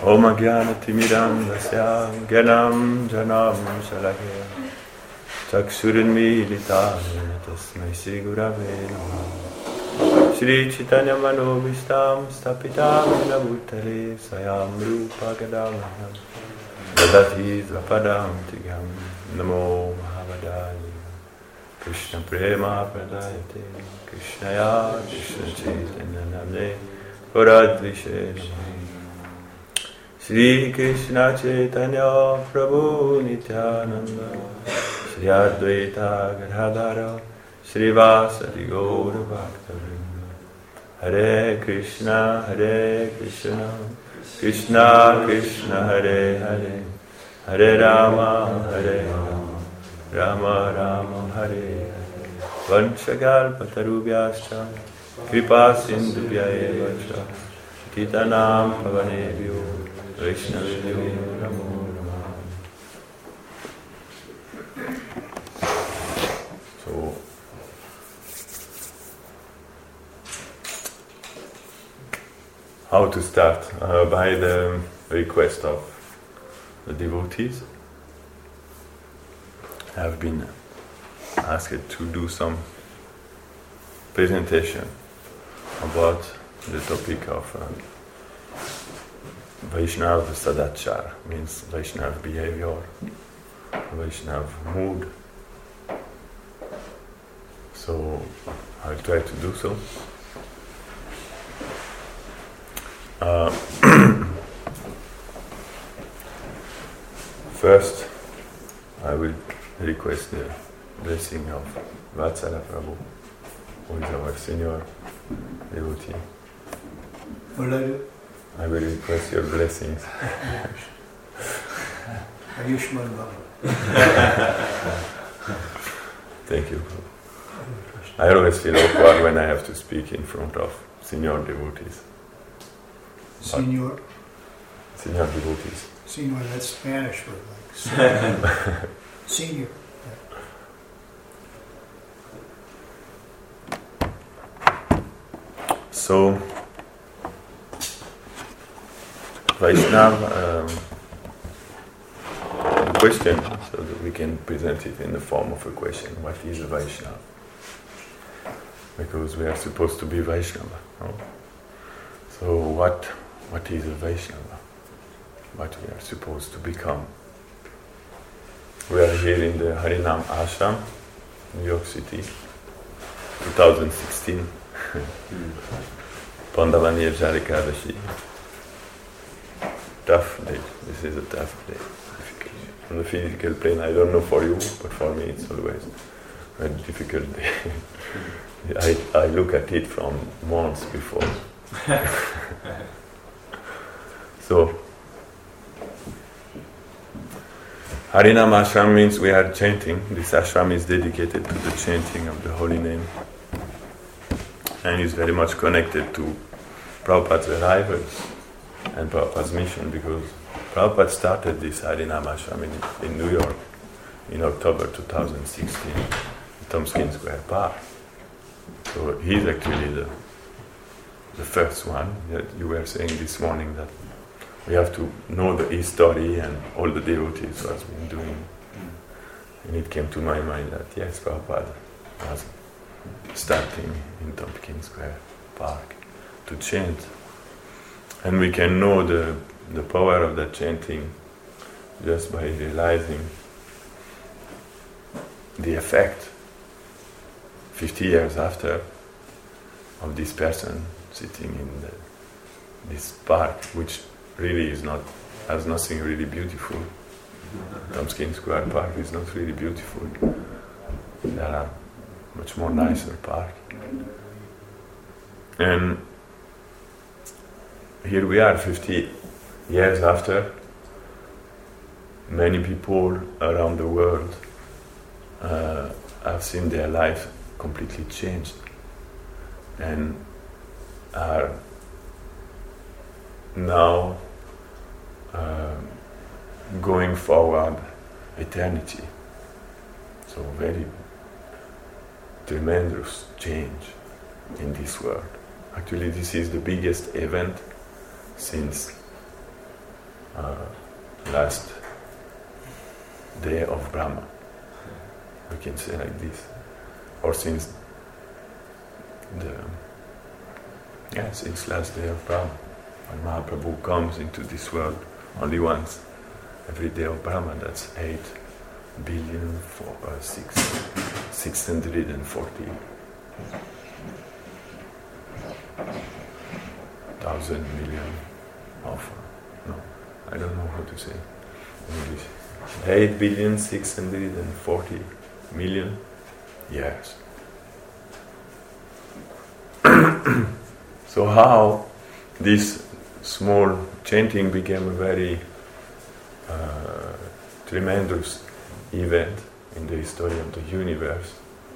Om Ajnana-timirandasya Gyanam Janam Shalakya Chakshurunmilitam Tasmai Shri Gurave Namaha Shri Chaitanya Manobhishtam Stapitam Yena Bhutale Swayam Rupa Gadamaham Dadati Svapadam Tigam Namo Mahavadaya Krishna Prema Pradayate Krishnaya Krishna Chaitanya Namne Puradvishe Namaha Shri Krishna Chaitanya Prabhu Nityananda Shri Advaita Gadadhara Shri Vasadi Gaura Bhaktavinda Hare Krishna Krishna Krishna Hare Hare Hare Rama Rama Rama Hare Hare Vanchakalpatarubhyascha Kripa Sindhubhya eva cha Titanam Pavanebhyo Vaishnavibhyo Namo Namaha. So, how to start? By the request of the devotees. I have been asked to do some presentation about the topic of Vaishnava Sadachara, means Vaishnava behavior, Vaishnava mood. So I'll try to do so. First, I will request the blessing of Vatsala Prabhu, who is our senior devotee. I will request your blessings. Ayushman Baba. Thank you. I always feel awkward when I have to speak in front of senior devotees. Senior devotees. Senior, that's Spanish for like senior. Senior. So, Vaishnava, the question, so that we can present it in the form of a question. What is a Vaishnava? Because we are supposed to be Vaishnava. No? So what is a Vaishnava? What we are supposed to become? We are here in the Harinam Ashram, New York City, 2016. Pandavani Ekadashi. Tough day. This is a tough day. On the physical plane, I don't know for you, but for me it's always a difficult day. I look at it from months before. So, Harinam Ashram means we are chanting. This ashram is dedicated to the chanting of the holy name and is very much connected to Prabhupada's arrivals and Prabhupada's mission, because Prabhupada started this Harinam Ashram in New York in October 2016 in Tompkins Square Park. So he's actually the first one. You were saying this morning that we have to know the history and all the devotees who has been doing. And it came to my mind that yes, Prabhupada was starting in Tompkins Square Park to chant. And we can know the power of that chanting just by realizing the effect 50 years after of this person sitting in this park, which really has nothing really beautiful. Tompkins Square Park is not really beautiful. There are much more nicer park. And here we are 50 years after. Many people around the world have seen their life completely changed and are now going forward eternity. So very tremendous change in this world. Actually, this is the biggest event since last day of Brahma. We can say like this. Or since last day of Brahma. When Mahaprabhu comes into this world only once every day of Brahma, that's 640,000 million of, no, I don't know how to say in English. 8,640,000,000 years. So how this small chanting became a very tremendous event in the history of the universe.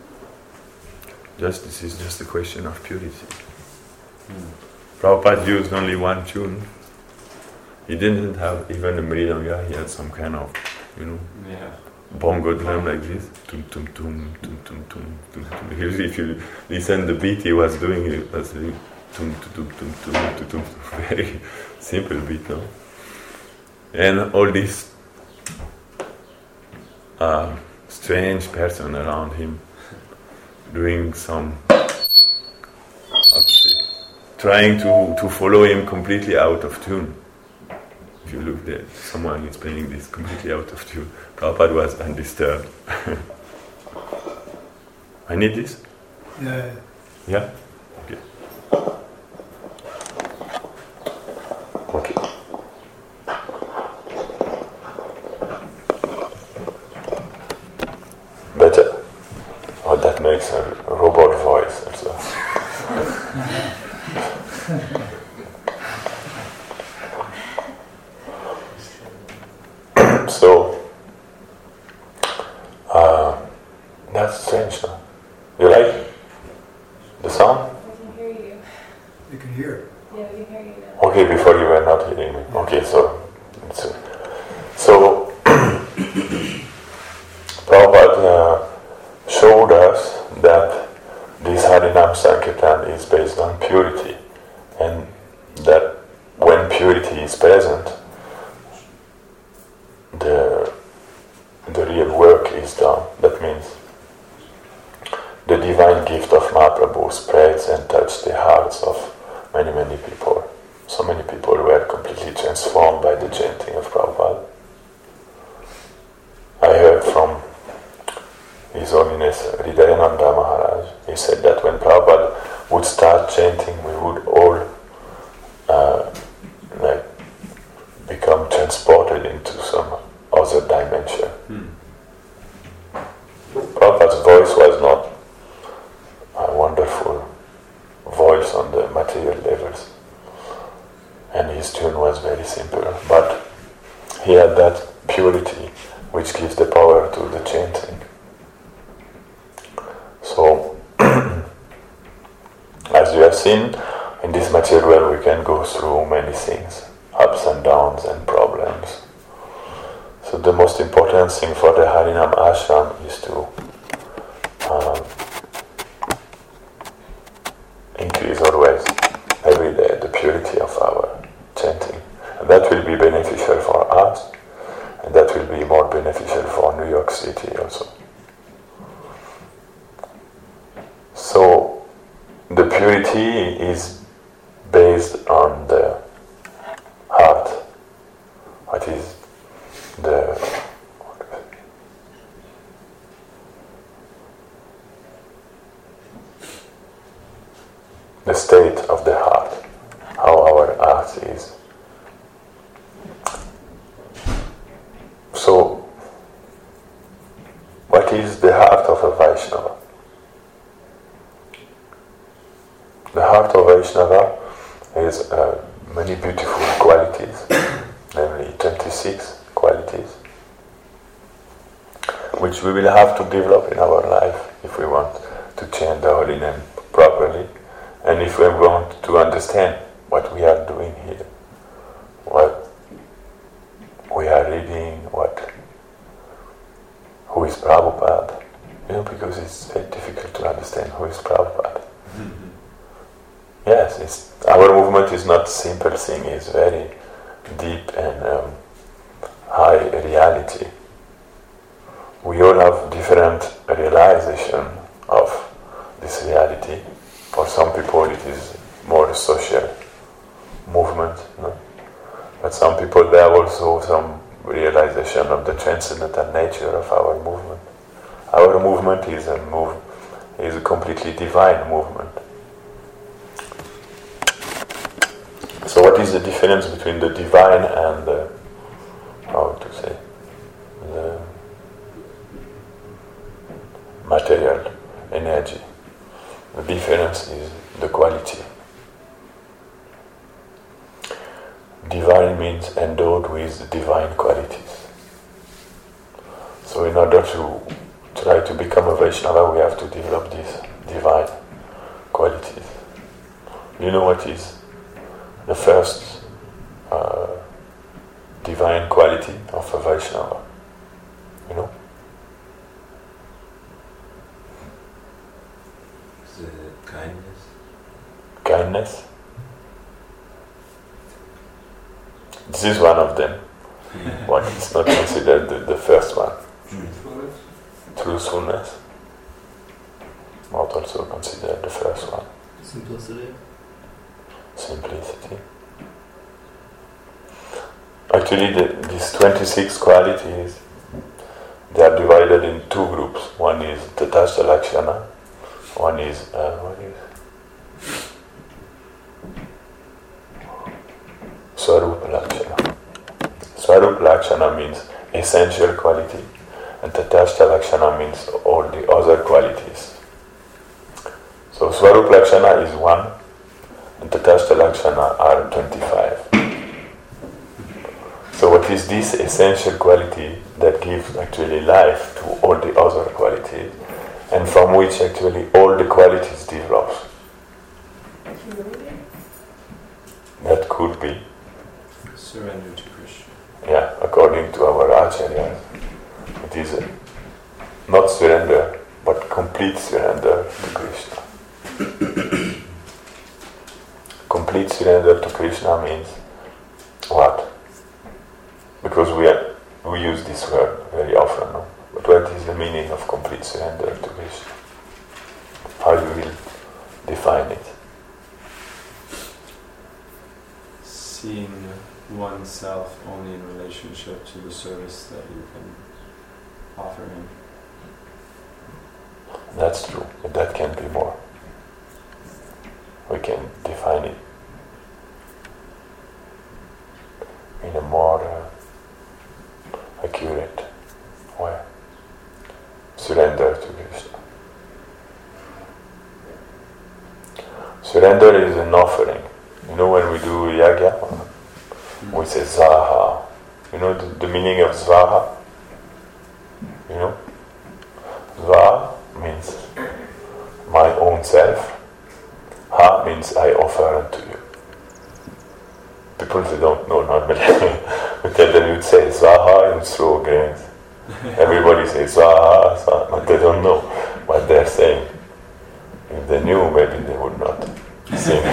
This is just a question of purity. Prabhupada used only one tune. He didn't have even a mridanga, he had some kind of, bongo drum like this. Tum tum tum tum tum tum tum tum. Usually if you listen the beat he was doing, it was really tum tum tum tum tum tum. Very simple beat, no? And all this strange person around him doing some, trying to follow him completely out of tune. If you look there, someone is playing this completely out of tune. Prabhupada was undisturbed. I need this? Yeah. Yeah? Okay. Okay. Better. Oh, that makes a robot voice also. So, that's strange, no? You like the sound? I can hear you. You can hear it. Yeah, we can hear you now. Okay, before you were not hearing me. Okay, so Prabhupada showed us that this Harinam Sankirtan is based on purity, and that when purity is present, the real work is done. That means the divine gift of Mahaprabhu spreads and touches the hearts of many, many people. So many people were completely transformed by the chanting of Prabhupada. I heard from His Holiness Hridayananda Maharaj. He said that when Prabhupada would start chanting, we would all become transported into some other dimension. Prabhupada's voice was not a wonderful voice on the material levels, and his tune was very simple, but he had that purity which gives the power to the chanting. So, as you have seen, in this material world we can go through many things, ups and downs and problems. So the most important thing for the Harinam Ashram is to increase always, every day, the purity of our chanting. And that will be beneficial for us, and that will be more beneficial for New York City also. So the purity is based on the heart. What is the state of the heart, how our heart is. So, what is the heart of a Vaishnava? The heart of Vaishnava has many beautiful qualities, namely 26 qualities, which we will have to develop in our life if we want to chant the holy name properly, and if we want to understand what we are doing here, what we are reading, who is Prabhupada, because it's very difficult to understand who is Prabhupada. Yes, our movement is not a simple thing, it's very deep and high reality. We all have different realization of this reality. For some people it is more a social movement, no? But some people they have also some realization of the transcendental nature of our movement. Our movement is a completely divine movement. So what is the difference between the divine and the material energy? The difference is the quality. Divine means endowed with divine qualities. So in order to try to become a Vaishnava, we have to develop these divine qualities. You know what is the first divine quality of a Vaishnava? You know? The kindness. Kindness. This is one of them. One is not considered the first one. Truthfulness. Truthfulness. Not also considered the first one. Simplicity. Simplicity. Actually, these 26 qualities, they are divided in two groups. One is Tatastha Lakshana, one is, Swarupa Lakshana. Swarupa Lakshana means essential quality, and Tatastha Lakshana means all the other qualities. So Swarupa Lakshana is 1, and Tatastha Lakshana are 25. So what is this essential quality that gives actually life to all the other qualities, and from which actually all the qualities develop? Humility? That could be. Surrender to Krishna. Yeah, according to our acharyas, it is not surrender, but complete surrender to Krishna. Complete surrender to Krishna means what? Because we use this word very often, no? But what is the meaning of complete surrender to Krishna? How you will define it? Seeing oneself only in relationship to the service that you can offer him. That's true, but that can be more. We can define it in a more accurate way. Surrender to Krishna. Surrender is an offering. You know, when we do yagya, we say Svaha. You know the meaning of Svaha? You know? Svaha means my own self. Ha means I offer unto you. People they don't know normally. We tell them you'd say Svaha and throw grains. Everybody says Svaha, Svaha, but they don't know what they're saying. If they knew, maybe they would not sing.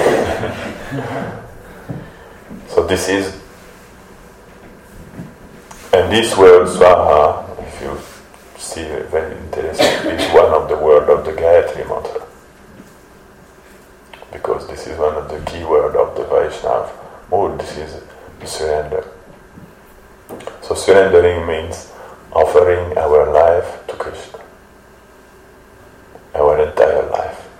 So this is, and this word Svaha, if you see very interesting, is one of the words of the Gayatri mantra. Because this is one of the key words of the Vaishnava mode. This is surrender. So surrendering means offering our life to Krishna. Our entire life.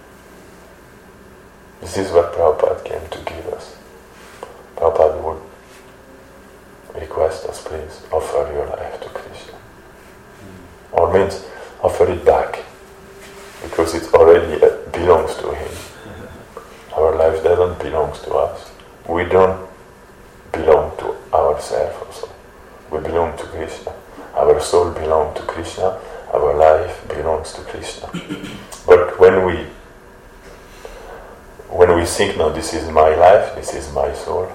This is what Prabhupada came to give us. Prabhupada would request us, please, offer your life to Krishna. Or means, offer it back. Because it already belongs to him. Our life doesn't belong to us. We don't belong to ourselves also. We belong to Krishna. Our soul belongs to Krishna. Our life belongs to Krishna. But when we think, no, this is my life, this is my soul,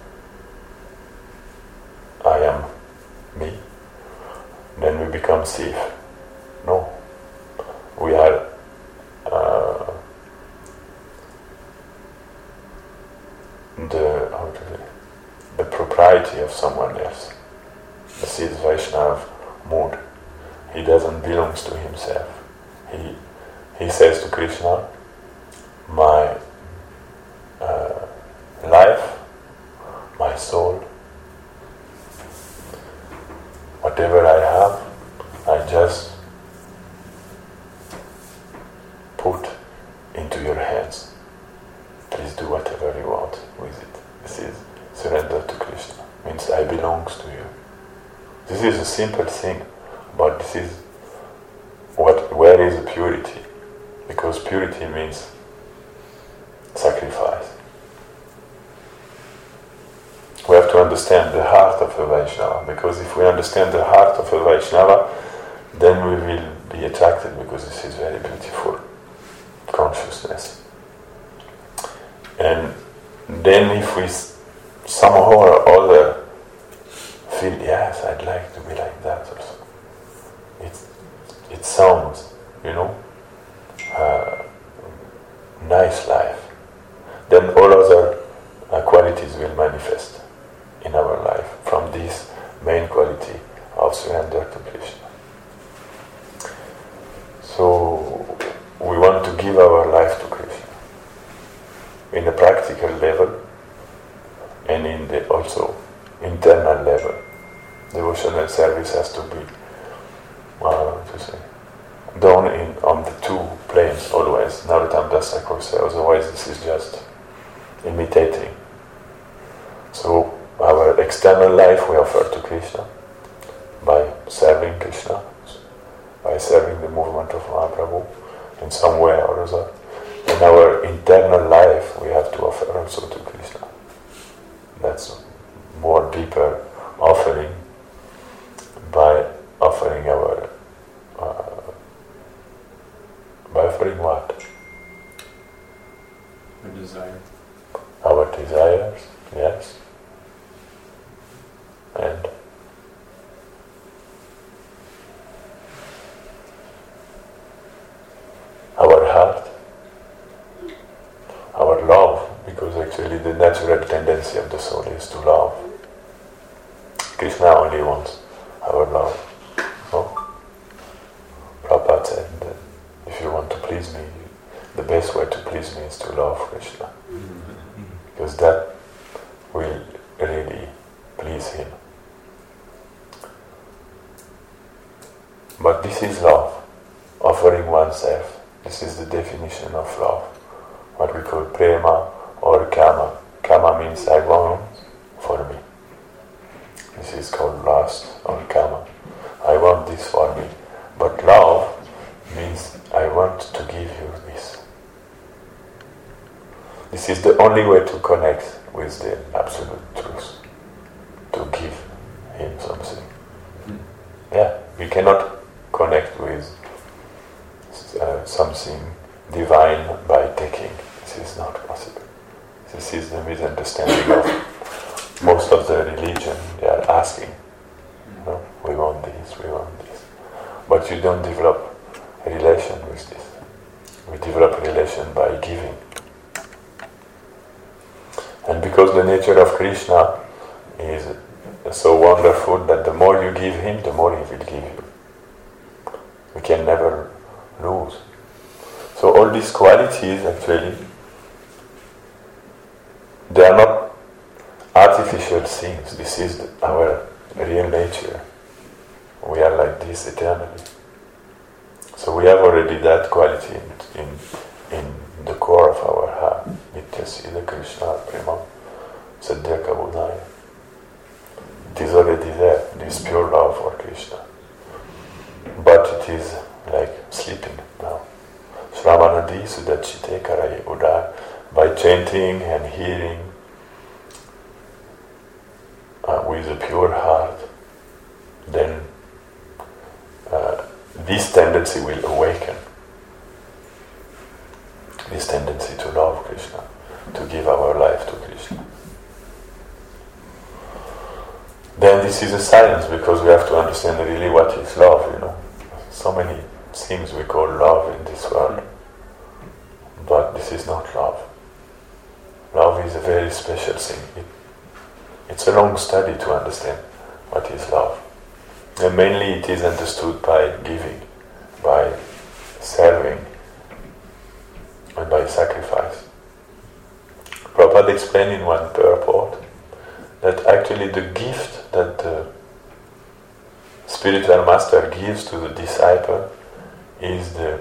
I am me, then we become thief. No. We are the proprietor propriety of someone else. This is Vaishnava mood. He doesn't belong to himself. He says to Krishna, my life, my soul, whatever I have, I just put into your hands. Please do whatever you want with it. This is surrender to Krishna. Means I belong to you. This is a simple thing, but this is where is the purity? Because purity means sacrifice. We have to understand the heart of a Vaishnava, because if we understand the heart of a Vaishnava, then we will be attracted, because this is very beautiful consciousness. And then if we somehow or other feel, yes, I'd like to be like that also. It sounds, nice life. Then all other qualities will manifest in our life from this main quality of surrender to Krishna. So we want to give our life to Krishna in a practical level and in the also internal level. Devotional service has to be done on the two planes always. Narottam Das Thakur says, otherwise this is just imitating. So our external life we offer to Krishna by serving Krishna, by serving the movement of Mahaprabhu in some way or other. In our internal life we have to offer also to Krishna. That's more deeper offering, by offering our by offering what? Our desire. Our desires, yes. And our heart, our love, because actually the natural tendency of the soul is to love. Krishna only wants our love. No? Prabhupada said, if you want to please me, the best way to please me is to love Krishna. Because that will really please him. But this is love, offering oneself. This is the definition of love, what we call prema or kama. Kama means I want for me. This is called lust or kama. I want this for me. But love means I want to give you this. This is the only way to connect with the absolute truth, to give him something. Yeah, we cannot connect with something divine by taking. This is not possible. This is the misunderstanding of most of the religion. They are asking, we want this, we want this. But you don't develop a relation with this. We develop a relation by giving. And because the nature of Krishna is so wonderful that the more you give him, the more he will give you. We can never lose. So all these qualities actually, they are not artificial things. This is our real nature. We are like this eternally. So we have already that quality in the core of our heart. Nityasila Krishna Prema Sadhya Kabudaya. It is already there, this pure love for Krishna. But it is like sleeping now. Shravanadi Sudachite Karaye Uda. By chanting and hearing with a pure heart, then this tendency will awaken. This tendency to love Krishna, to give our life to Krishna. Then this is a science, because we have to understand really what is love, So many things we call love in this world. But this is not love. Love is a very special thing. It's a long study to understand what is love. And mainly it is understood by giving, by serving, and by sacrifice. Prabhupada explained in one purport that actually the gift that the spiritual master gives to the disciple is the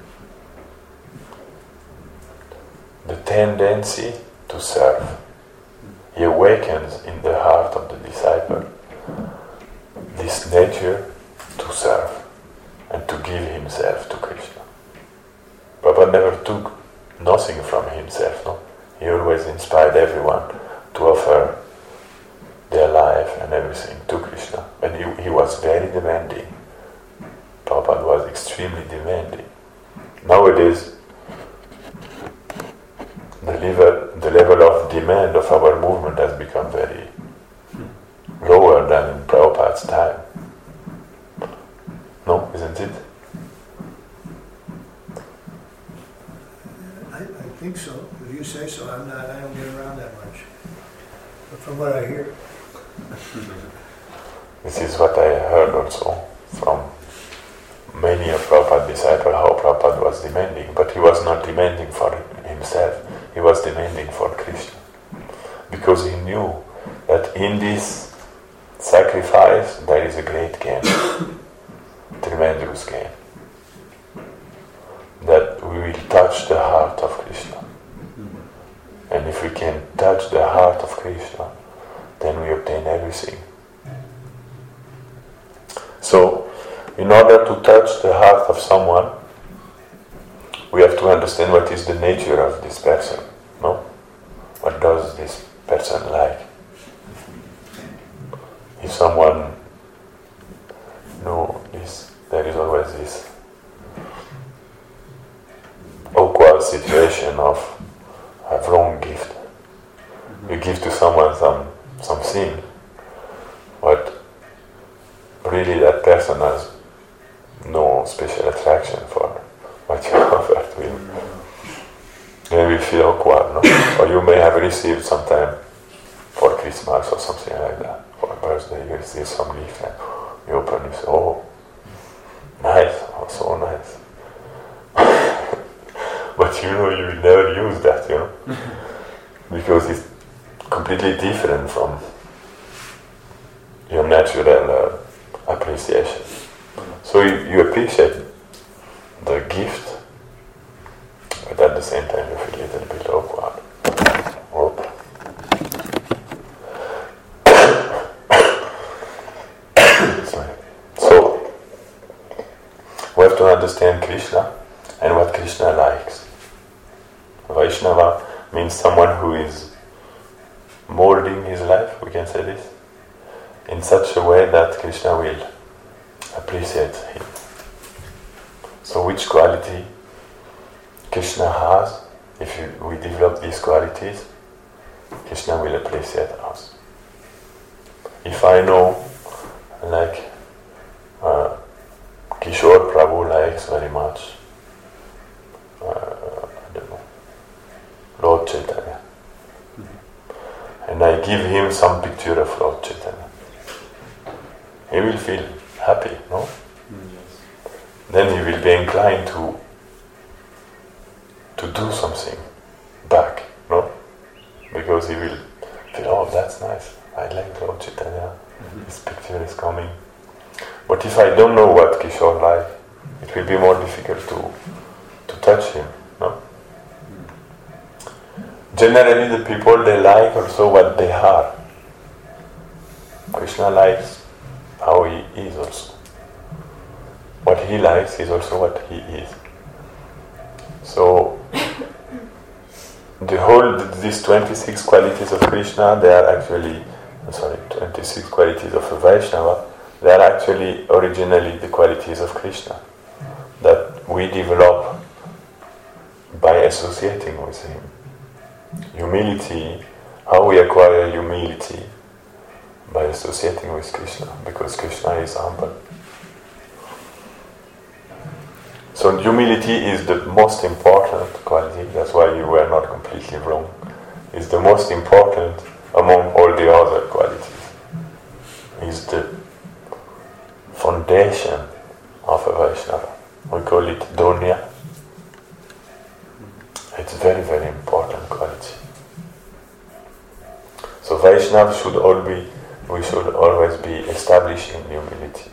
tendency to serve. He awakens in the heart of the disciple this nature to serve and to give himself to Krishna. Prabhupada never took nothing from himself, no? He always inspired everyone to offer their life and everything to Krishna. And he was very demanding. Prabhupada was extremely demanding. Nowadays, the level of demand of our movement has become very lower than in Prabhupada's time. No, isn't it? I think so. If you say so, I don't get around that much. But from what I hear, This is what I heard also from many of Prabhupada's disciples, how Prabhupada was demanding, but he was not demanding for himself, he was demanding for Krishna. Because he knew that in this sacrifice there is a great gain, tremendous gain. That we will touch the heart of Krishna. And if we can touch the heart of Krishna, then we obtain everything. So, in order to touch the heart of someone, we have to understand what is the nature of this person, no? What does this person like? If someone, there is always this awkward situation of a wrong gift. You give to someone something, but really that person has no special attraction for what you offer to him. Maybe feel awkward, no? Or you may have received sometime for Christmas or something like that. For a birthday you receive some gift and you open and say, oh, nice, oh, so nice. But you will never use that, because it's completely different from your natural appreciation. So you appreciate the gift, but at the same time you feel a little bit awkward. So we have to understand Krishna and what Krishna likes. Vaishnava means someone who is molding his life, we can say this, in such a way that Krishna will appreciate him. So which quality Krishna has, if we develop these qualities, Krishna will appreciate us. If I know, like Kishore Prabhu likes very much, Lord Chaitanya, and I give him some picture of Lord Chaitanya, he will feel happy, no? Yes. Then he will be inclined to do something back, no? Because he will feel, oh, that's nice, I like Lord Chaitanya, this picture is coming. But if I don't know what Kishore like, it will be more difficult to touch him, no? Generally the people, they like also what they are. Krishna likes how he is also. What he likes is also what he is. So these 26 qualities of Krishna, they are actually, 26 qualities of a Vaishnava, they are actually originally the qualities of Krishna that we develop by associating with him. Humility, how we acquire humility? By associating with Krishna, because Krishna is humble. So humility is the most important quality, that's why you were not completely wrong. It's the most important among all the other qualities. foundation of a Vaishnava. We call it Donya. It's very, very important quality. So Vaishnava we should always be establishing humility.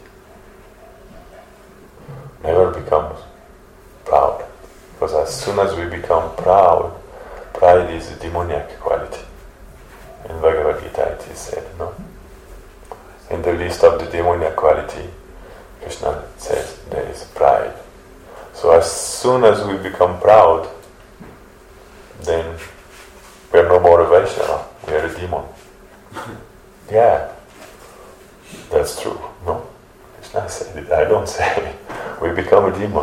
Never become proud. Because as soon as we become proud, pride is a demoniac quality. In Bhagavad Gita it is said, no? In the list of the demoniac quality, Krishna says there is pride. So as soon as we become proud, then we are no more a Vaishnava, we are a demon. Yeah, that's true, no? Krishna said it, I don't say it. We become a demon.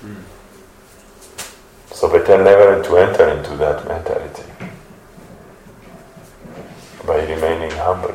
So better never to enter into that mentality by remaining humble.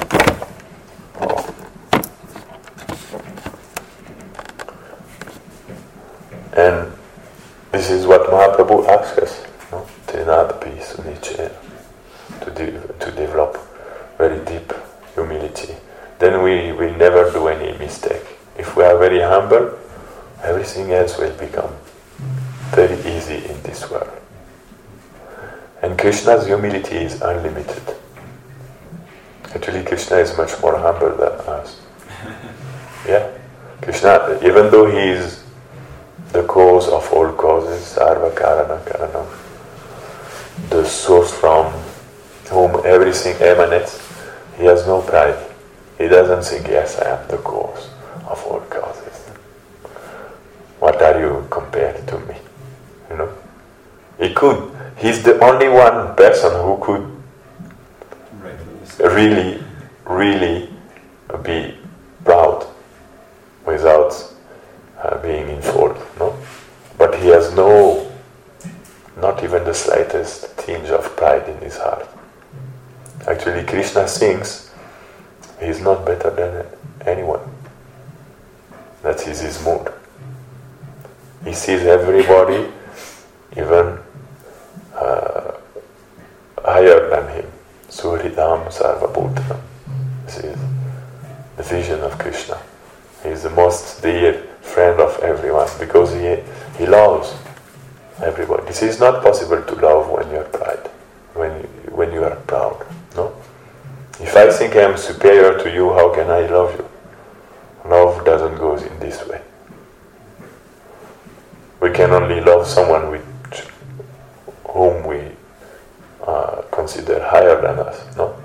And this is what Mahaprabhu asks us, no? Trinadapi Sunichena, to develop very deep humility. Then we will never do any mistake. If we are very humble, everything else will become very easy in this world. And Krishna's humility is unlimited. Actually, Krishna is much more humble than us. Yeah, Krishna, even though he is the cause of all causes, Sarva Karana Karanam, the source from whom everything emanates, he has no pride. He doesn't think, yes, I am the cause of all causes. What are you compared to me? You know? He could. He's the only one person who could really, really be proud without being in fault, no? But he has not even the slightest tinge of pride in his heart. Actually, Krishna thinks he is not better than anyone. That is his mood. He sees everybody even higher than him. Suhridam Sarvabhutanam. This is the vision of Krishna. He is the most dear friend of everyone because he loves everybody. This is not possible to love when you are proud, when you are proud. No? If I think I am superior to you, how can I love you? Love doesn't go in this way. We can only love someone whom we consider higher than us, no?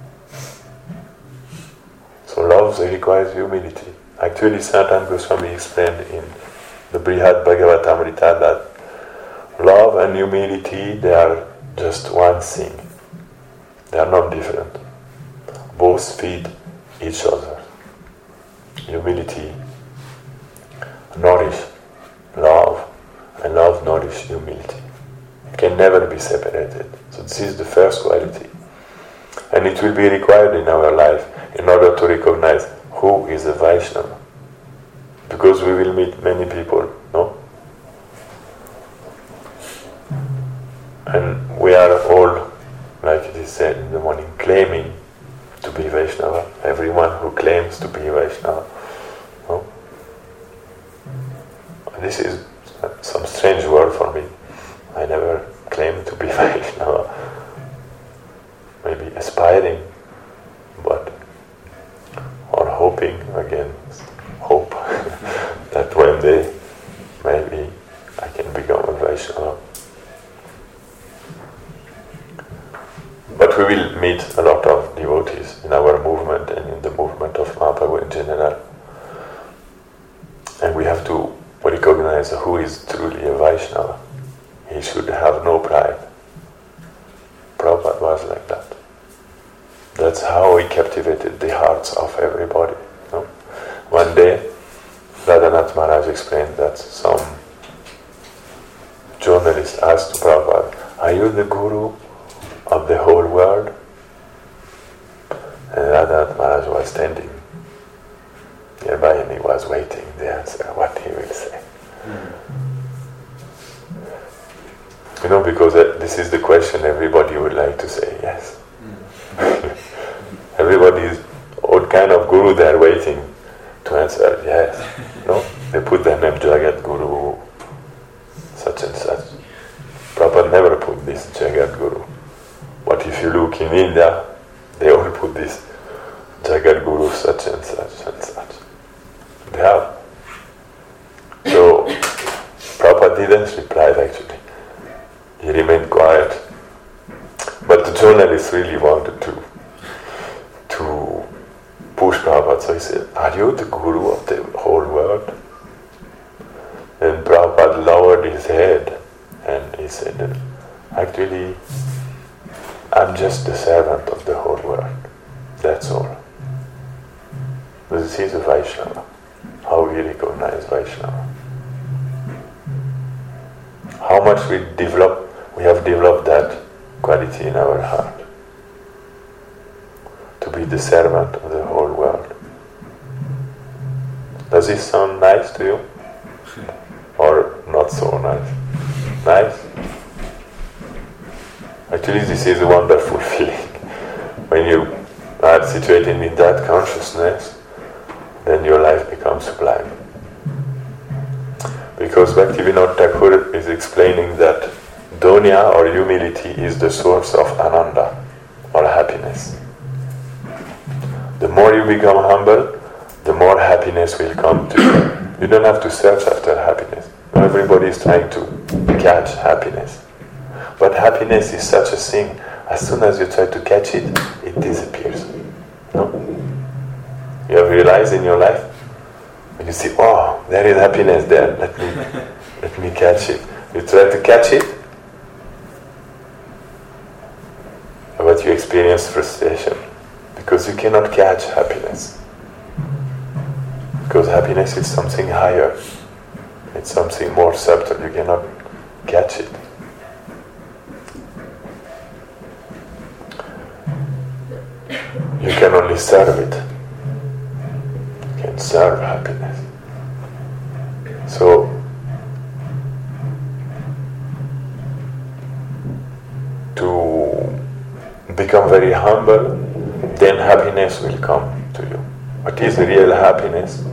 So love requires humility. Actually, Sanatana Goswami explained in the Brihad Bhagavatamrita that love and humility, they are just one thing. They are not different. Both feed each other. Humility nourish love, and love nourish humility. It can never be separated. So this is the first quality. And it will be required in our life in order to recognize who is a Vaishnava. Because we will meet many people, no? And we are all, like it is said in the morning, claiming to be Vaishnava. Everyone who claims to be Vaishnava. No? This is some strange word for me. I never claimed to be Vaishnava. Maybe aspiring, but or hoping, again, hope that one day maybe I can become a Vaishnava. But we will meet a lot of devotees in our movement and in the movement of Mahaprabhu in general. And we have to recognize who is truly a Vaishnava. He should have no pride. Prabhupada was like that. That's how he captivated the hearts of everybody. No? One day, Radhanath Maharaj explained that some journalist asked Prabhupada, "Are you the guru of the whole world?" And Radhanath Maharaj was standing nearby and he was waiting the answer, what he will say. You know, because this is the question everybody would like to say, yes. Everybody is, what kind of guru they are waiting to to answer yes. No? They put the name Jagat Guru, such and such. Prabhupada never put this Jagat Guru. But if you look in India, they all put this Jagat Guru, such and such and such. They have. So Prabhupada didn't reply actually. He remained quiet. But the journalist really wanted to push Prabhupada. So he said, "Are you the Guru of the whole world?" And Prabhupada lowered his head and he said, "Actually, I'm just the servant of the whole world. That's all." This is a Vaishnava. How we recognize Vaishnava. How much we have developed that quality in our heart. To be the servant of the whole world. Does this sound nice to you? Or not so nice? Nice? Actually, this is a wonderful feeling. When you are situated in that consciousness, then your life becomes sublime. Because Bhaktivinoda Thakur is explaining that Donya or humility is the source of ananda or happiness. The more you become humble, the more happiness will come to you. You don't have to search after happiness. Everybody is trying to catch happiness. But happiness is such a thing, as soon as you try to catch it, it disappears. No? You have realized in your life, when you see, oh, there is happiness there, let me catch it. You try to catch it, but you experience frustration because you cannot catch happiness. Because happiness is something higher. It's something more subtle. You cannot catch it. You can only serve it. You can serve happiness. So, to become very humble, then happiness will come to you. What is real happiness?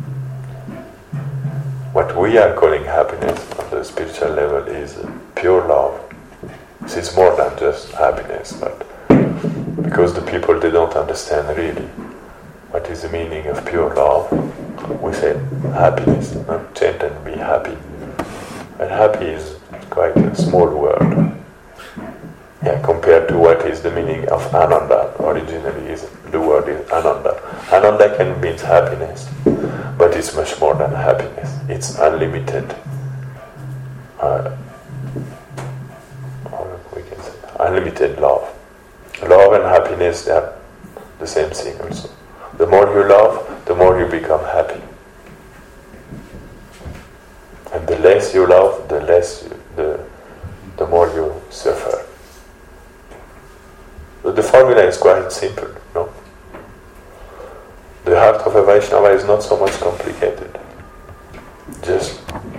What we are calling happiness on the spiritual level is pure love. This is more than just happiness, but because the people, they don't understand really what is the meaning of pure love. We say happiness, chant and be happy. And happy is quite a small word. Yeah, compared to what is the meaning of ananda. Originally the word is ananda. Ananda can mean happiness, but it's much more than happiness. It's unlimited. Or we can say unlimited love. Love and happiness, they are the same thing also. The more you love, the more you become happy. And the less you love, the more you suffer. The formula is quite simple, no? The heart of a Vaishnava is not so much complicated. Just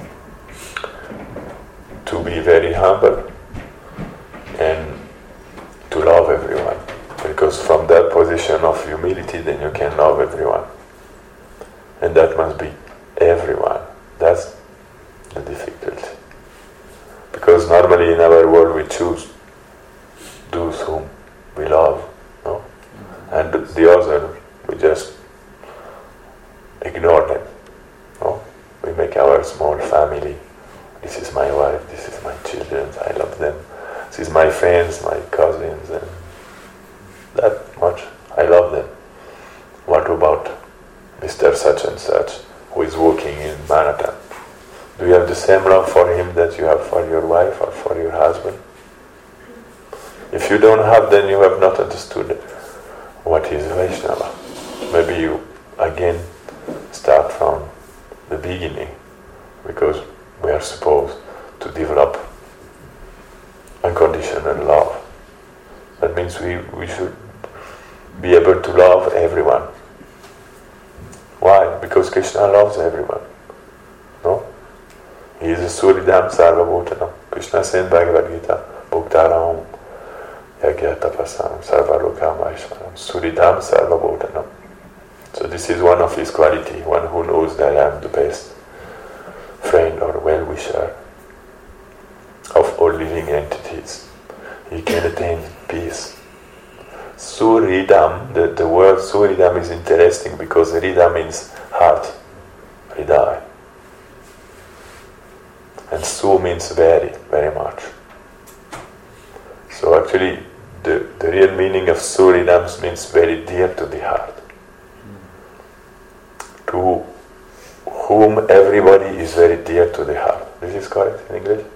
to be very humble and to love everyone. Because from that position of humility, then you can love everyone. And that must be everyone. That's the difficulty. Because normally in our world we choose those whom we love, no? And the other, we just ignore them, no? We make our small family. This is my wife, this is my children, I love them. This is my friends, my cousins, and that much, I love them. What about Mr. Such and Such, who is working in Marathon? Do you have the same love for him that you have for your wife or for your husband? If you don't have, then you have not understood what is Vaishnava. Maybe you again start from the beginning, because we are supposed to develop unconditional love. That means we should be able to love everyone. Why? Because Krishna loves everyone. No? He is a Suridam Sarvabhutanam. Krishna said in Bhagavad Gita, Bhuktaram Yagyatapasam Sarvalokam Aishwaram Suridam Sarvabhutanam. So So this is one of his qualities, one who knows that I am the best friend or well-wisher of all living entities. He can attain peace. Suridam, the word Suridam is interesting because Rida means heart, Hridaya. And Su means very, very much. So actually, the real meaning of Suridam means very dear to the heart. To whom everybody is very dear to the heart. This is correct in English?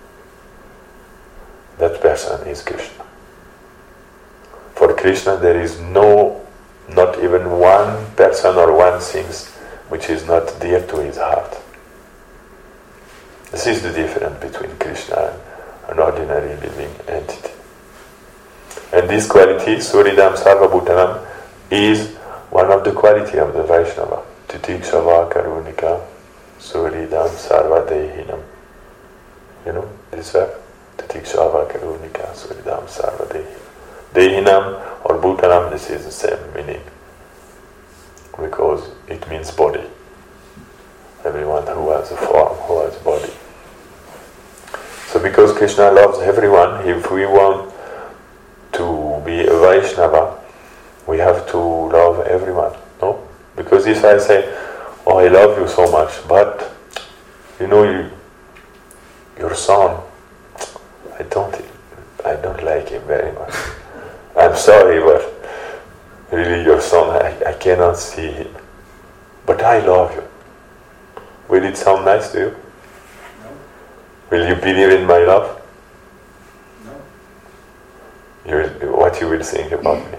That person is Krishna. For Krishna there is not even one person or one thing which is not dear to his heart. This is the difference between Krishna and an ordinary living entity. And this quality, Suridam Sarvabhutanam, is one of the quality of the Vaishnava. Titikshava Karunika Suridam Sarvadehinam. You know this verb? Titikshava Karunika Suridam Sarvadehinam. Dehinam or Bhutanam, this is the same meaning. Because it means body. Everyone who has a form, who has a body. So because Krishna loves everyone, if we want to be a Vaishnava, we have to love everyone, no? Because if I say, oh, I love you so much, but you know, your son, I don't like him very much. I'm sorry, but really your son, I cannot see him. But I love you. Will it sound nice to you? No. Will you believe in my love? No. What you will think about me?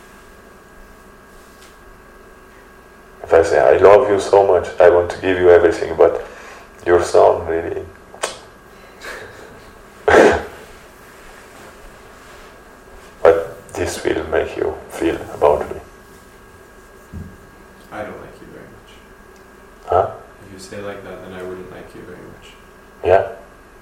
If I say, I love you so much, I want to give you everything, but your son really... What this will make you feel about me? I don't like you very much. Huh? If you say like that, then I wouldn't like you very much. Yeah?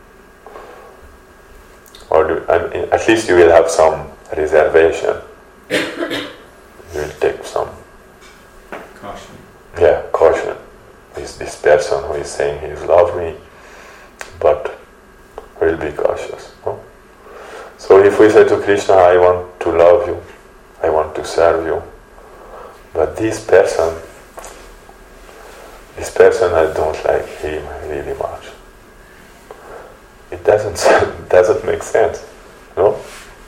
Or at least you will have some reservation. You will take some Caution. caution. Is this person who is saying he loves me, but will be cautious. No? So if we say to Krishna, I want to love you, I want to serve you, but this person I don't like him really much. It doesn't make sense, no?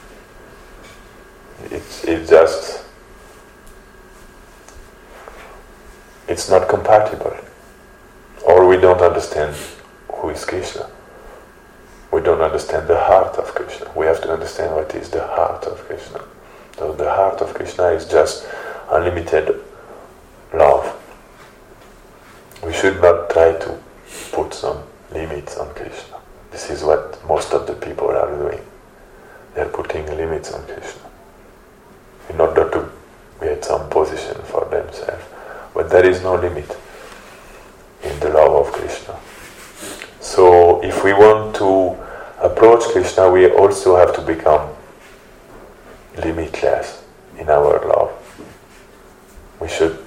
It's not compatible. Or we don't understand who is Krishna. We don't understand the heart of Krishna. We have to understand what is the heart of Krishna. So the heart of Krishna is just unlimited love. We should not try to put some limits on Krishna. This is what most of the people are doing. They are putting limits on Krishna in order to get some position for themselves. But there is no limit in the love of Krishna. So if we want to approach Krishna, we also have to become limitless in our love. We should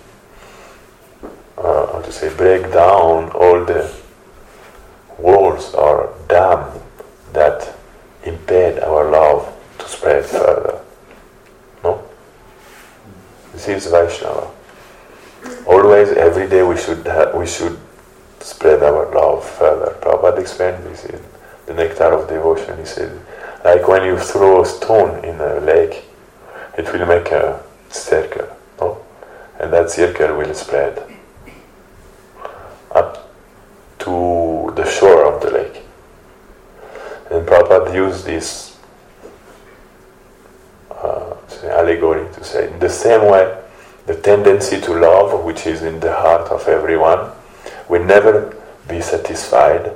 break down all the walls or dam that impede our love to spread further. No? This is Vaishnava. Always, every day we should spread our love further. Prabhupada explained this in the Nectar of Devotion. He said, like when you throw a stone in a lake, it will make a circle, no? And that circle will spread up to the shore of the lake. And Prabhupada used this allegory to say, in the same way, the tendency to love, which is in the heart of everyone, will never be satisfied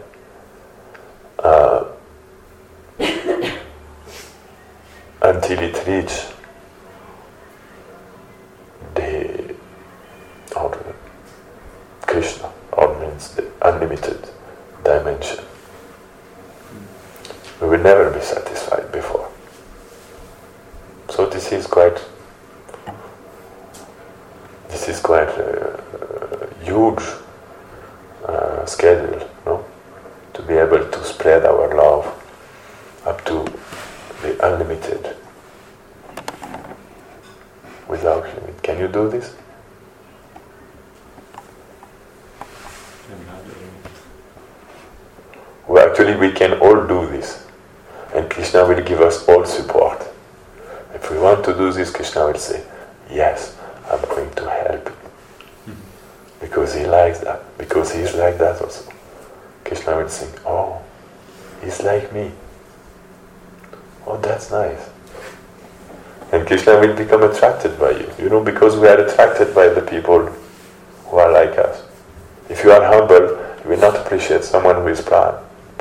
until it reaches the Krishna, or means the unlimited dimension. We will never be satisfied before. this is quite a huge schedule, no? To be able to spread our love up to the unlimited, without limit. Can you do this? Well, actually, we can all do this, and Krishna will give us all support. If we want to do this, Krishna will say, yes, I'm going to help you. Because he likes that, because he's like that also. Krishna will think, oh, he's like me. Oh, that's nice. And Krishna will become attracted by you, because we are attracted by the people who are like us. If you are humble, you will not appreciate someone who is proud.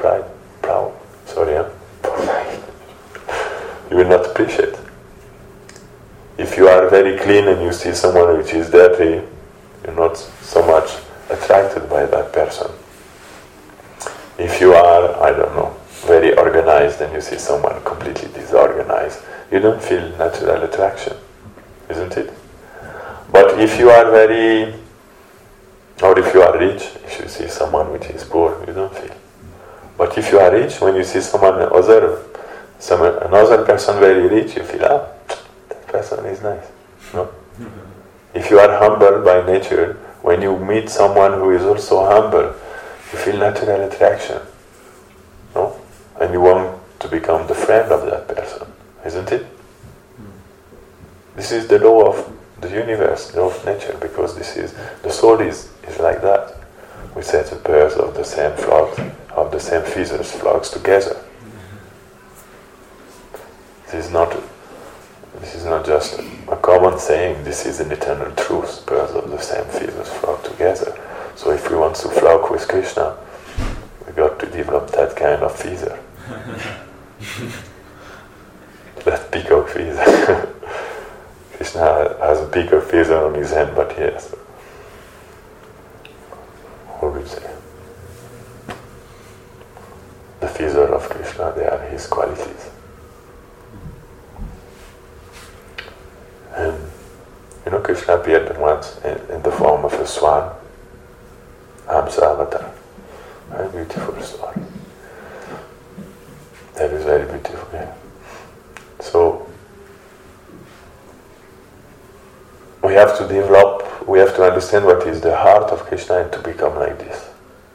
You will not appreciate. If you are very clean and you see someone which is dirty, you're not so much attracted by that person. If you are, very organized and you see someone completely disorganized, you don't feel natural attraction, isn't it? But if you are if you are rich, if you see someone which is poor, you don't feel. But if you are rich, when you see another person very rich, you feel, that person is nice. No? If you are humble by nature, when you meet someone who is also humble, you feel natural attraction. No? And you want to become the friend of that person, isn't it? This is the law of the universe, the law of nature, because the soul is like that. We set the birds of the same flock, of the same feathers, flocks together. This is not just a common saying, this is an eternal truth. Birds of the same feathers flock together. So if we want to flock with Krishna, we got to develop that kind of feather. That peacock feather. Krishna has a peacock feather on his hand, but yes. What would we say? The feather of Krishna, they are his qualities. And Krishna appeared once in the form of a swan, Hamsa Avatar. Very beautiful story. That is very beautiful, yeah. So, we have to understand what is the heart of Krishna and to become like this.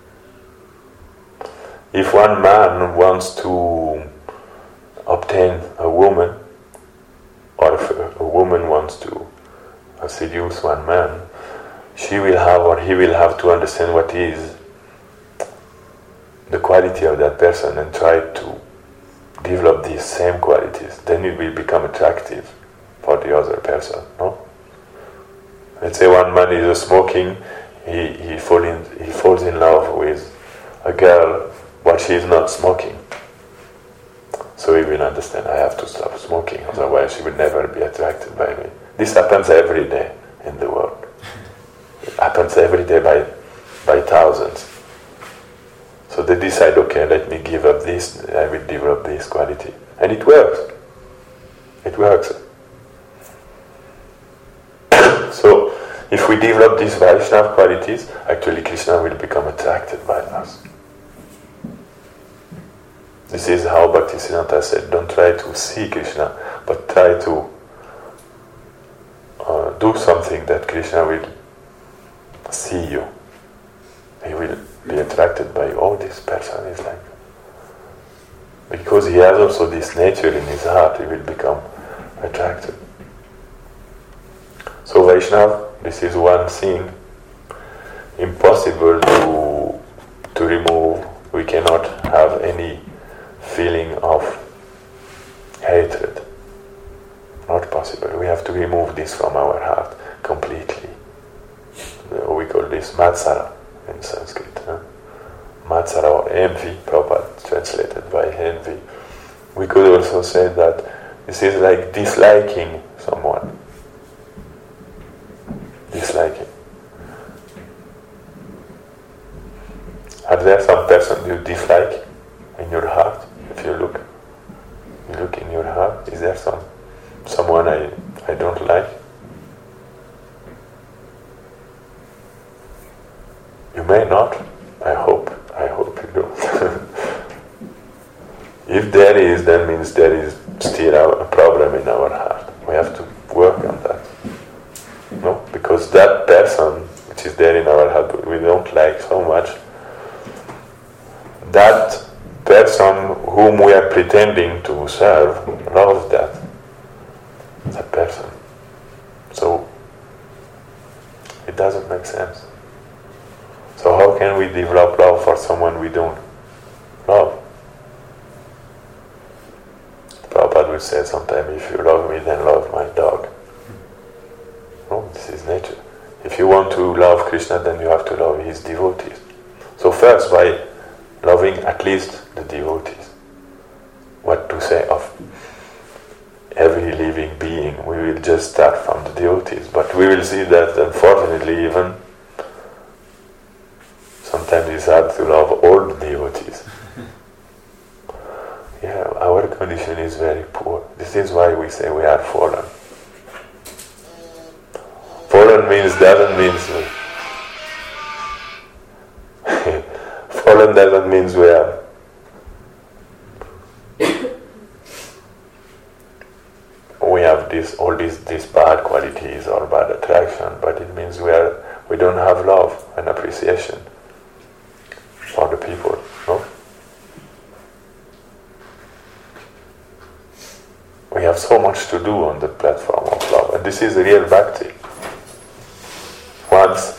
If one man wants to obtain a woman, or if a woman wants to seduce one man, she will have or he will have to understand what is the quality of that person and try to develop these same qualities. Then it will become attractive for the other person, no? Let's say one man is smoking, he falls in love with a girl, but she is not smoking. So he will understand, I have to stop smoking, otherwise she will never be attracted by me. This happens every day in the world. It happens every day by thousands. So they decide, okay, let me give up this, I will develop this quality. And it works. It works. So, if we develop these Vaishnava qualities, actually Krishna will become attracted by us. This is how Bhaktisiddhanta said, don't try to see Krishna, but try to do something that Krishna will see you. He will be attracted by, oh, this person is like. Because he has also this nature in his heart, he will become attracted. So Vaishnava, this is one thing impossible to remove. We cannot have any feeling of hatred. Not possible. We have to remove this from our heart completely. We call this matsara in Sanskrit. Matsara or envy, Prabhupada translated by envy. We could also say that this is like disliking someone. Disliking. Are there some person you dislike in your heart? If you look in your heart, is there someone I don't like? may not. I hope you do. If there is, that means there is still a problem in our heart. We have to work on that. No? Because that person which is there in our heart, we don't like so much, that person whom we are pretending to serve loves that person. So it doesn't make sense. So how can we develop love for someone we don't love? Prabhupada would say sometimes, if you love me, then love my dog. No, this is nature. If you want to love Krishna, then you have to love his devotees. So first, by loving at least the devotees. What to say of every living being? We will just start from the devotees, but we will see that unfortunately even sometimes it's hard to love all the devotees. Yeah, our condition is very poor. This is why we say we are fallen. Fallen doesn't mean fallen doesn't mean we have all these bad qualities or bad attraction, but it means we don't have love and appreciation for the people, no? We have so much to do on the platform of love, and this is real bhakti. Once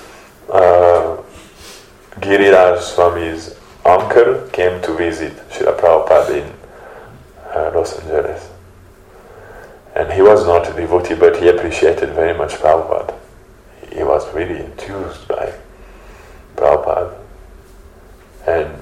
Giriraj Swami's uncle came to visit Srila Prabhupada in Los Angeles. And he was not a devotee, but he appreciated very much Prabhupada. He was really enthused by Prabhupada. And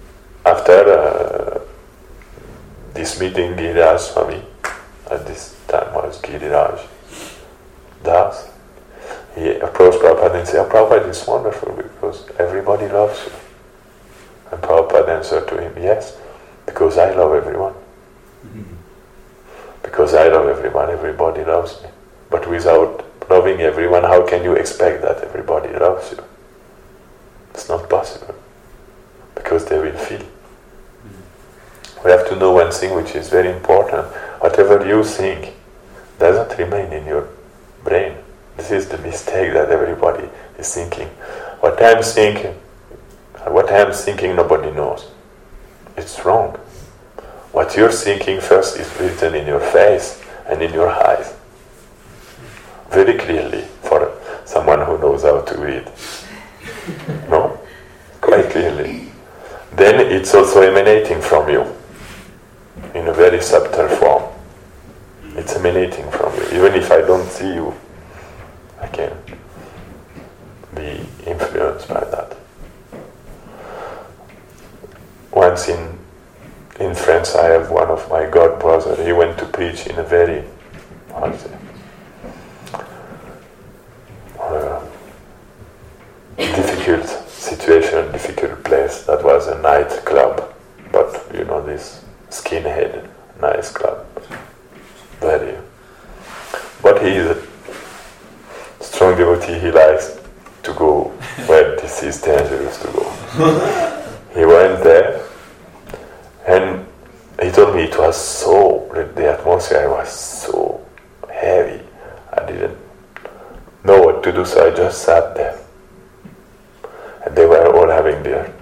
after this meeting, Giriraj Swami, at this time was Giriraj Das, he approached Prabhupada and said, Prabhupada, it's wonderful because everybody loves you. And Prabhupada answered to him, yes, because I love everyone. Mm-hmm. Because I love everyone, everybody loves me. But without loving everyone, how can you expect that everybody loves you? It's not possible. Because they will feel. Mm-hmm. We have to know one thing which is very important. Whatever you think doesn't remain in your brain. This is the mistake that everybody is thinking. What I am thinking nobody knows. It's wrong. What you're thinking first is written in your face and in your eyes. Very clearly for someone who knows how to read. No? Quite clearly. Then it's also emanating from you in a very subtle form. It's emanating from you. Even if I don't see you, I can be influenced by that. Once in France, I have one of my god brothers. He went to preach in a very, difficult situation, difficult place. That was a nightclub, but you know, this skinhead nice club. Very. But he is a strong devotee. He likes to go where this is dangerous to go. He went there. And he told me it was the atmosphere was so heavy. I didn't know what to do, so I just sat there. And they were all having their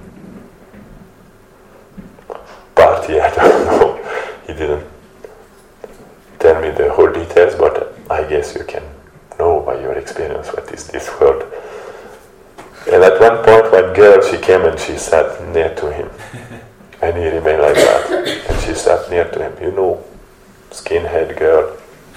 party, I don't know. He didn't tell me the whole details, but I guess you can know by your experience what is this world. And at one point, one girl, she came and she sat near to him. And he remained like that. And she sat near to him. You know, skinhead girl.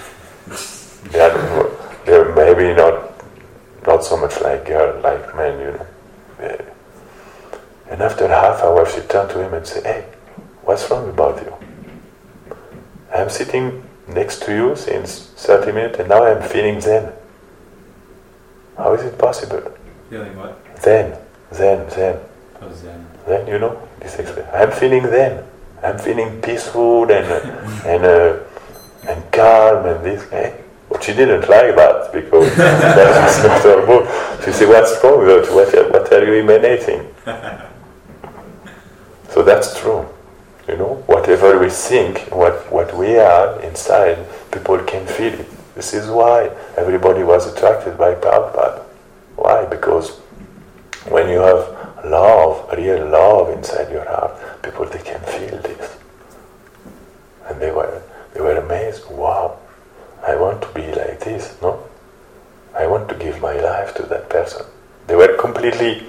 They're maybe not so much like girl, like men, you know. And after a half hour, she turned to him and said, hey, what's wrong about you? I'm sitting next to you since 30 minutes and now I'm feeling zen. How is it possible? Feeling what? Zen. Oh, zen. Then you know this experience. I'm feeling zen. I'm feeling peaceful and calm and this. Hey, what But she didn't like that because that is not her book. She said, what's wrong with it? What are you emanating? So that's true. Whatever we think, what we are inside, people can feel it. This is why everybody was attracted by Prabhupada. Why? Because when you have love, real love inside your heart, people, they can feel this. And they were amazed. Wow, I want to be like this, no? I want to give my life to that person. They were completely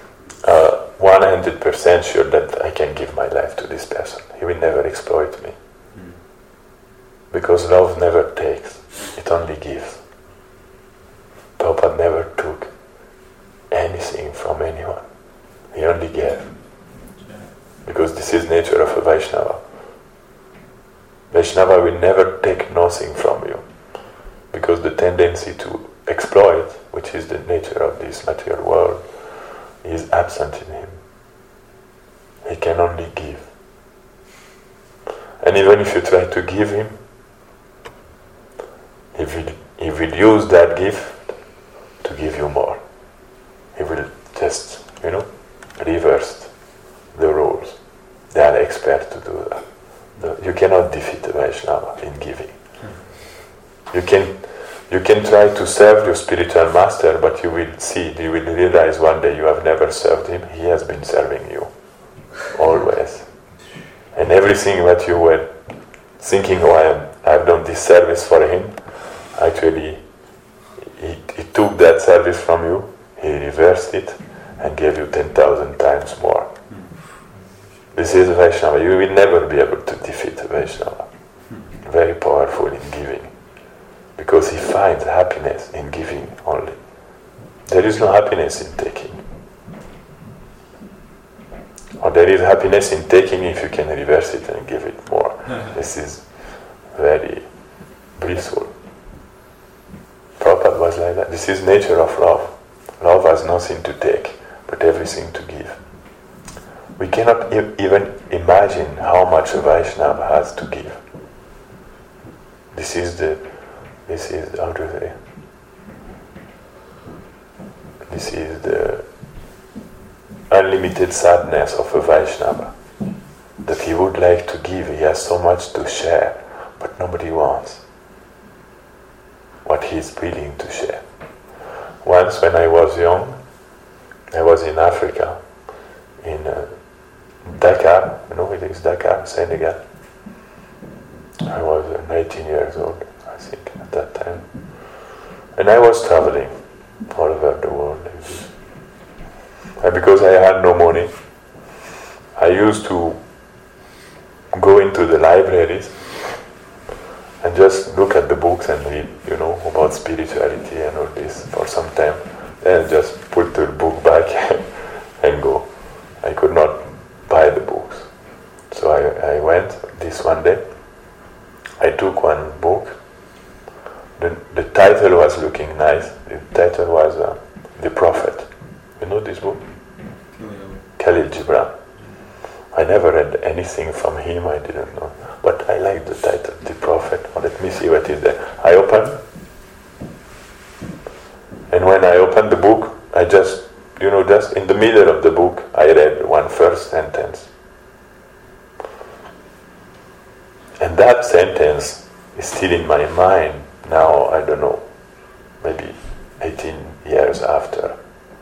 100% sure that I can give my life to this person. He will never exploit me. Because love never takes, it only gives. Prabhupada never took anything from anyone. He only gave. Because this is nature of a Vaishnava. Vaishnava will never take nothing from you. Because the tendency to exploit, which is the nature of this material world, is absent in him. He can only give. And even if you try to give him, he will use that gift to give you more. He will just, reverse the rules. They are expert to do that. You cannot defeat a Vaishnava in giving. You can try to serve your spiritual master, but you will realize one day you have never served him. He has been serving you. Always. And everything that you were thinking, I've done this service for him, actually, he took that service from you, he reversed it, and gave you 10,000 times more. This is Vaishnava. You will never be able to defeat a Vaishnava. Very powerful in giving. Because he finds happiness in giving only. There is no happiness in taking. Or there is happiness in taking if you can reverse it and give it more. This is very blissful. Prabhupada was like that. This is nature of love. Love has nothing to take, but everything to give. We cannot even imagine how much a Vaishnava has to give. This is how to say, this is the unlimited sadness of a Vaishnava. That he would like to give, he has so much to share, but nobody wants what he is willing to share. Once when I was young, I was in Africa, in Dakar, it is Dakar, Senegal. I was 19 years old, I think, at that time. And I was traveling all over the world like this. And because I had no money, I used to go into the libraries and just look at the books and read, about spirituality and all this for some time. Then just put the book back and go. I could not buy the books. So I went this one day. I took one book. The title was looking nice. The title was The Prophet. You know this book? Khalil Gibran. I never read anything from him, I didn't know. But I liked the title, The Prophet. Well, let me see what is there. I opened. And when I opened the book, I just in the middle of the book, I read one first sentence. And that sentence is still in my mind now, I don't know, maybe 18 years after.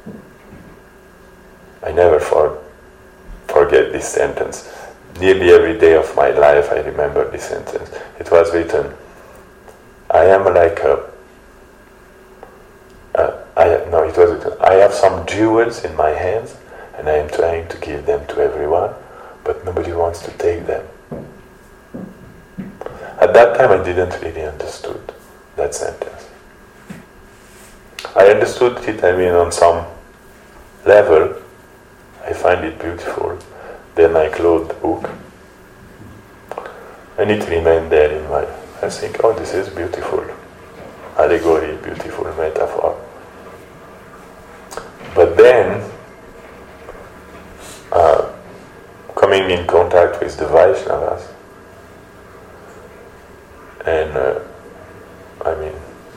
I never forget this sentence. Nearly every day of my life I remember this sentence. It was written, I am like I have some jewels in my hands and I am trying to give them to everyone, but nobody wants to take them. At that time I didn't really understood that sentence. I understood it, on some level. I find it beautiful. Then I closed the book. And it remained there in my... I think, this is beautiful. Allegory, beautiful metaphor. But then, coming in contact with the Vaishnavas, and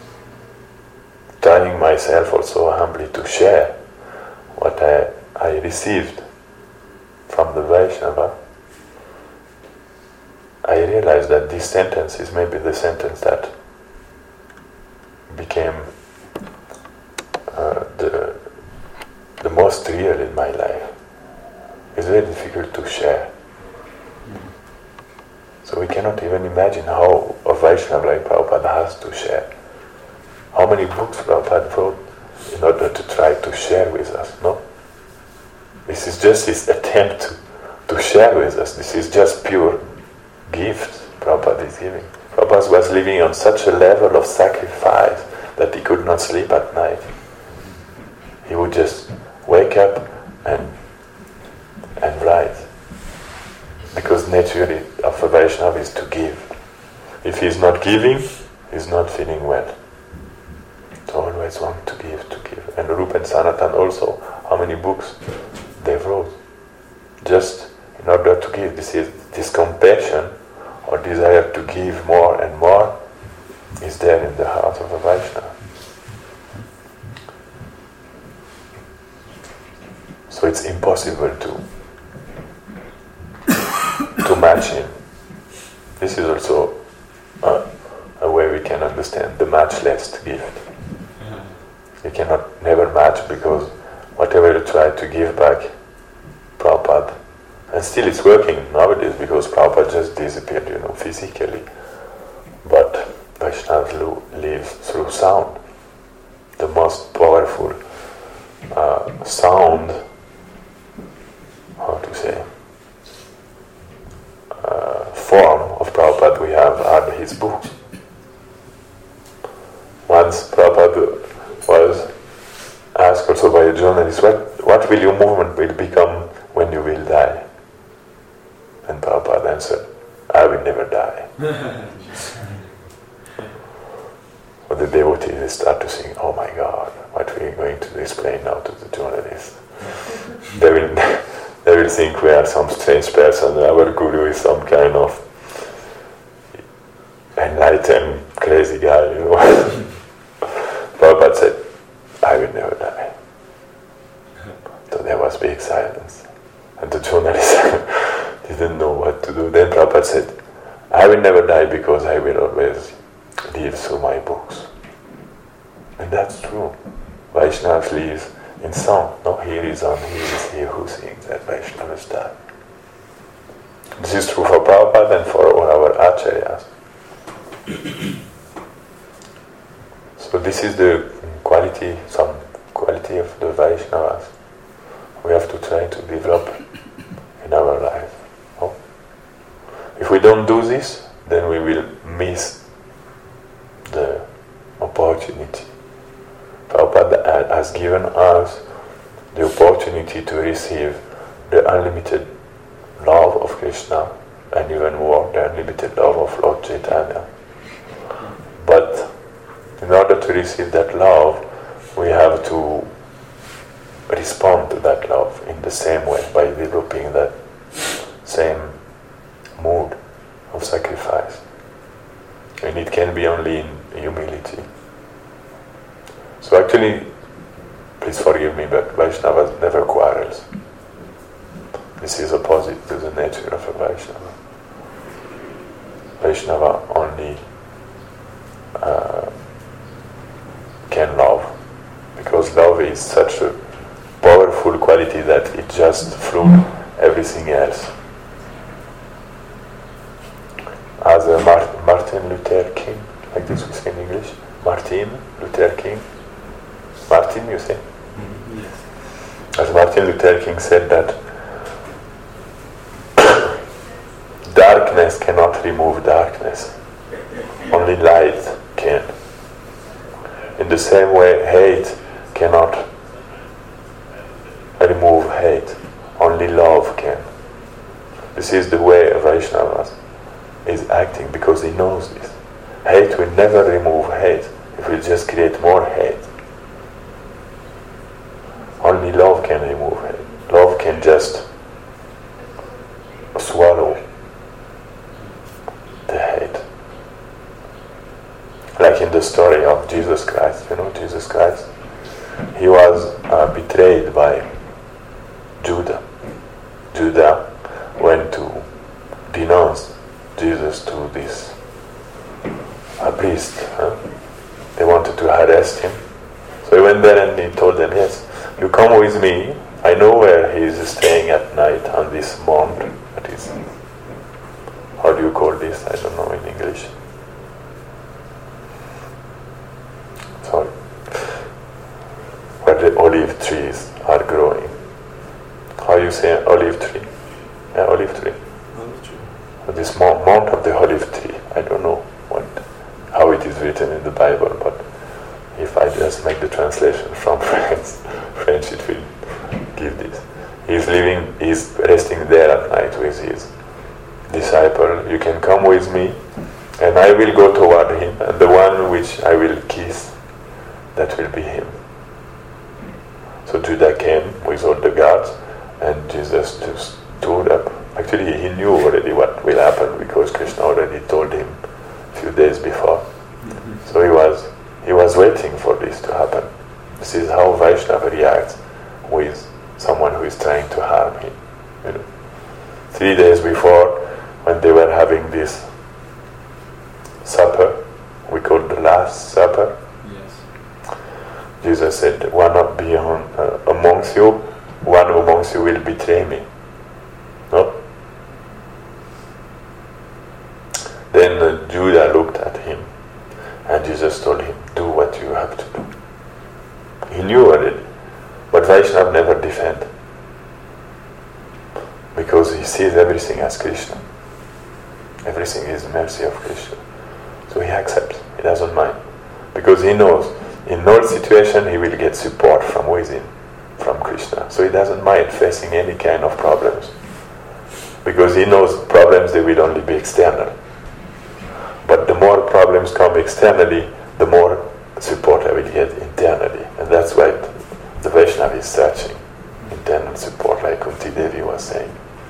also humbly to share what I received from the Vaishnava, I realized that this sentence is maybe the sentence that became the most real in my life. It's very difficult to share. So we cannot even imagine how a Vaishnava like Prabhupada has to share. How many books Prabhupada wrote in order to try to share with us, no? This is just his attempt to share with us. This is just pure gift Prabhupada is giving. Prabhupada was living on such a level of sacrifice that he could not sleep at night. He would just wake up and write. Because nature of a Vaishnava is to give. If he's not giving, he's not feeling well. So always want to give. And Rupa and Sanatan also, how many books they wrote? Just in order to give. This compassion or desire to give more and more is there in the heart of a Vaishnava. So it's impossible to match him. This is also a way we can understand the matchless gift. You cannot never match, because whatever you try to give back, Prabhupada, and still it's working nowadays because Prabhupada just disappeared, physically. But Vaishnava lives through sound. The most powerful sound, form of Prabhupada we have are his books. Once Prabhupada was asked also by a journalist, what will your movement will become when you will die? And Prabhupada answered, I will never die. But the devotees start to think, oh my God, what are we going to explain now to the journalist? They will think we are some strange person, our guru is some kind of enlightened, crazy guy, Prabhupada said, I will never die. So there was big silence. And the journalist didn't know what to do. Then Prabhupada said, I will never die because I will always live through my books. And that's true. Vaishnavas live in song. No, here is he who sings that Vaishnavas die. This is true for Prabhupada and for all our acharyas. So this is the some quality of the Vaishnavas we have to try to develop in our life. No? If we don't do this, then we will miss the opportunity. Prabhupada has given us the opportunity to receive the unlimited love of Krishna, and even more, the unlimited love of Lord Chaitanya. But in order to receive that love, we have to respond to that love in the same way, by developing that same mood of sacrifice. And it can be only in humility. So actually, please forgive me, but Vaishnava never quarrels. This is opposite to the nature of a Vaishnava. Vaishnava only can love, because love is such a powerful quality that it just floods everything else. As Martin Luther King, like this we say in English, Martin Luther King. Martin, you say? Yes. As Martin Luther King said that darkness cannot remove darkness, only light can. In the same way, hate cannot remove hate, only love can. This is the way a Vaishnava is acting, because he knows this. Hate will never remove hate, it will just create more hate. Only love can remove hate. Love can just swallow the hate. Like in the story of Jesus Christ, Jesus Christ he was betrayed by Judah. Judah went to denounce Jesus to this priest. They wanted to arrest him. So he went there and he told them, yes, you come with me. I know where he is staying at night on this mount. That is, how do you call this? I don't know in English. Sorry. Where the olive trees are growing. How you say olive tree? Yeah, olive tree. This mount of the olive tree. I don't know how it is written in the Bible, but if I just make the translation from French it will give this. He's resting there at night with his disciple. You can come with me, and I will go toward him, and the one which I will kiss, that will be him. So Judah came with all the guards, and Jesus just stood up. Actually, he knew already what will happen because Krishna already told him a few days before. So he was waiting for this to happen. This is how Vaishnava reacts with someone who is trying to harm him. 3 days before, when they were having this supper, we call the Last Supper. Yes. Jesus said, one amongst you will betray me. No? Then Judah looked at him, and Jesus told him, do what you have to do. He knew already, but Vaishnava never defend, because he sees everything as Krishna. Everything is mercy of Krishna. So he accepts, he doesn't mind, because he knows in no situation he will get support from within, from Krishna. So he doesn't mind facing any kind of problems, because he knows problems, they will only be external. But the more problems come externally, the more support I will get internally. And that's why the Vaishnava is searching internal support, like Kunti Devi was saying.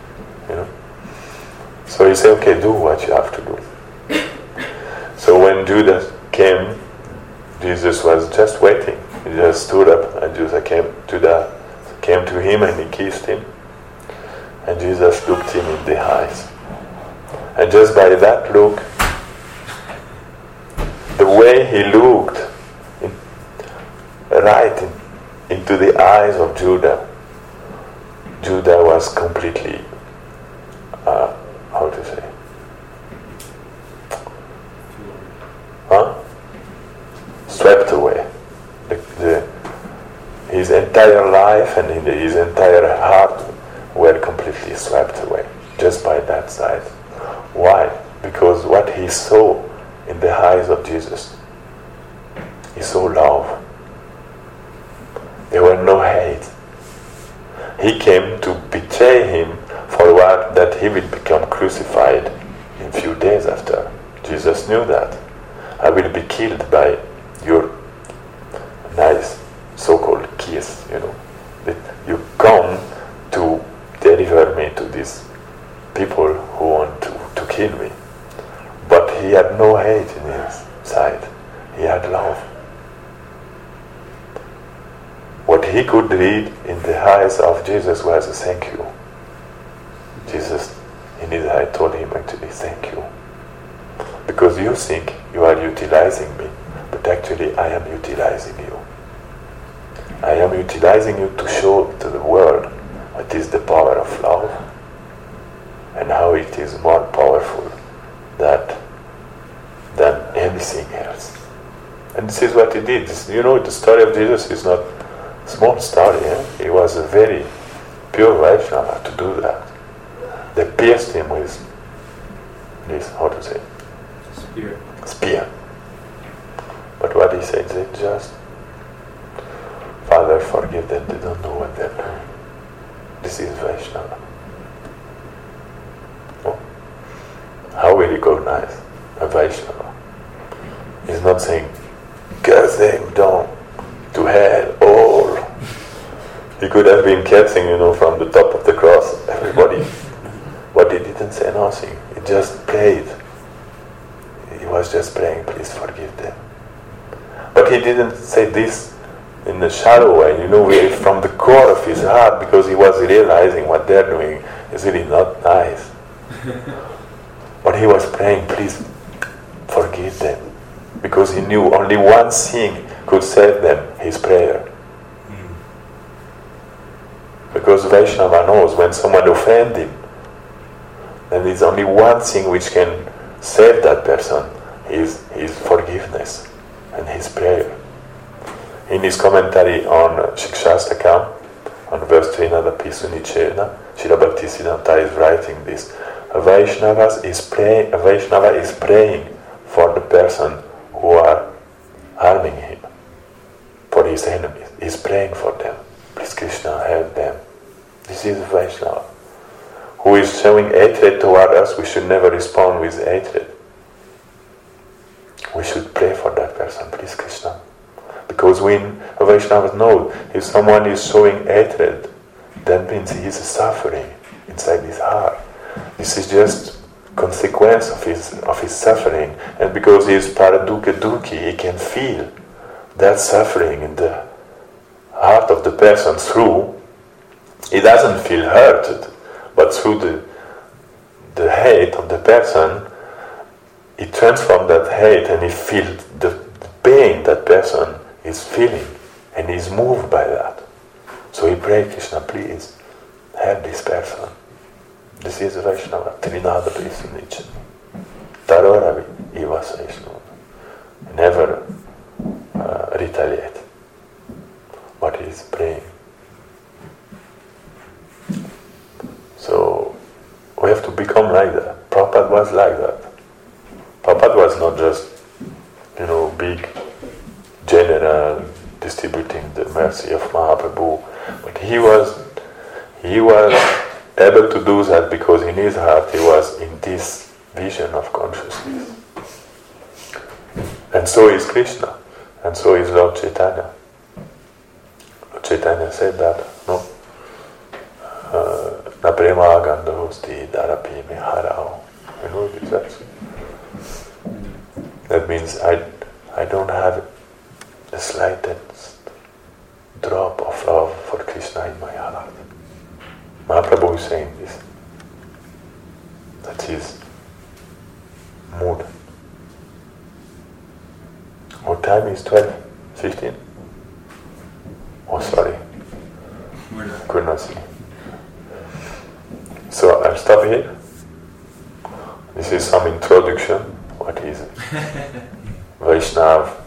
So he said, okay, do what you have to do. So when Judah came, Jesus was just waiting. He just stood up, and Judah came to him and he kissed him. And Jesus looked him in the eyes. And just by that look, the way he looked into the eyes of Judah was completely, how to say? Swept away. His entire life and his entire heart were completely swept away just by that sight. Why? Because what he saw in the eyes of Jesus, he saw love. There were no hate. He came to betray him for what? That he will become crucified in few days after. Jesus knew that. I will be killed by your nice so-called kiss, that you come to deliver me to these people who want to kill me. But he had no hate in his side. He had love. What he could read in the eyes of Jesus was a thank you. Jesus in his eye told him actually thank you. Because you think you are utilizing me, but actually I am utilizing you. I am utilizing you to show to the world what is the power of love and how it is more powerful than anything else. And this is what he did. The story of Jesus is not a small story. He was a very pure Vaishnava to do that. They pierced him with this, how to say? Spear. But what he said, they just, Father, forgive them, they don't know what they're doing. This is Vaishnava. Oh. How we recognize a Vaishnava? He's not saying, curse them down to hell, all. He could have been cursing, from the top of the cross, everybody. But he didn't say nothing. He just prayed. He was just praying, please forgive them. But he didn't say this in a shallow way, from the core of his heart, because he was realizing what they're doing is really not nice. But he was praying, please forgive them, because he knew only one thing could save them, his prayer. Because Vaishnava knows when someone offends him, then there's only one thing which can save that person, is his forgiveness and his prayer. In his commentary on Shikshastakam, on verse 300, Srila Bhaktisiddhanta is writing this. A Vaishnava is praying for the person who are harming him, for his enemies. He's praying for them. Please Krishna, help them. This is Vaishnava. Who is showing hatred toward us, we should never respond with hatred. We should pray for that person, please Krishna. Because when a Vaishnava knows if someone is showing hatred, that means he is suffering inside his heart. This is just consequence of his suffering, and because he is paradukkha dukhi, he can feel that suffering in the heart of the person through. He doesn't feel hurted, but through the hate of the person, he transforms that hate and he feels the pain that person is feeling, and he's moved by that. So he prays, Krishna, please help this person. This is Vaishnava, Trinada Prisunicha. Taroravi, Iva Vaishnava. Never retaliate, but he's praying. So we have to become like that. Prabhupada was like that. Prabhupada was not just, big general distributing the mercy of Mahaprabhu, but he was able to do that because in his heart he was in this vision of consciousness. And so is Krishna, and so is Lord Chaitanya. Lord Chaitanya said that, no? Na prema gandosti darapi me harao. You know that? That means I don't have the slightest drop of love for Krishna in my heart. Mahaprabhu is saying this. That's his mood. What time is 12? 15? Oh, sorry. Could not see. So I'll stop here. This is some introduction. What is Vaishnav?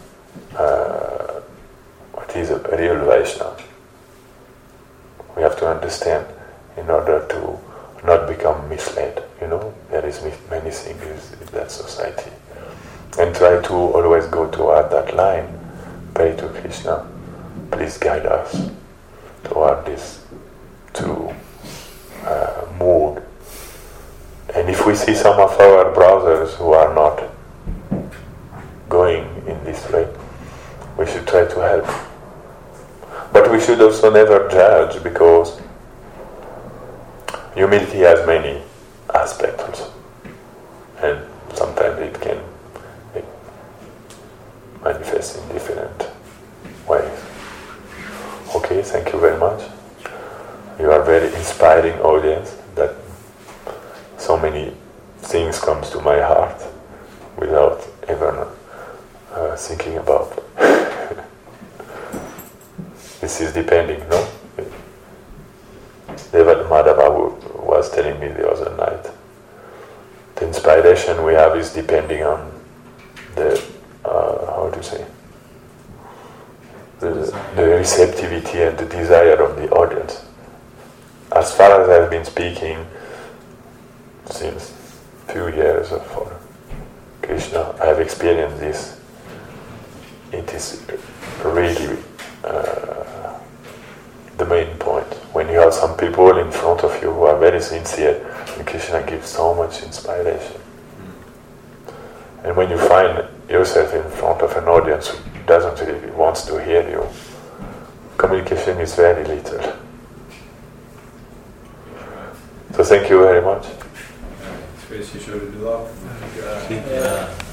What is a real Vaishnav? We have to understand in order to not become misled. There is many things in that society. And try to always go toward that line. Pray to Krishna, please guide us toward this true mood. And if we see some of our brothers who are not going in this way, we should try to help. But we should also never judge, because humility has many aspects, and sometimes it can manifest in different ways. Okay, thank you very much. You are very inspiring audience. That so many things comes to my heart without ever thinking about. This is depending, no? Devat Madhava was telling me the other night. The inspiration we have is depending on the the receptivity and the desire of the audience. As far as I've been speaking since few years for Krishna, I have experienced this. It is really the main point. When you have some people in front of you who are very sincere, and Krishna gives so much inspiration. And when you find yourself in front of an audience who doesn't really wants to hear you, communication is very little. So thank you very much. Space you showed to do love.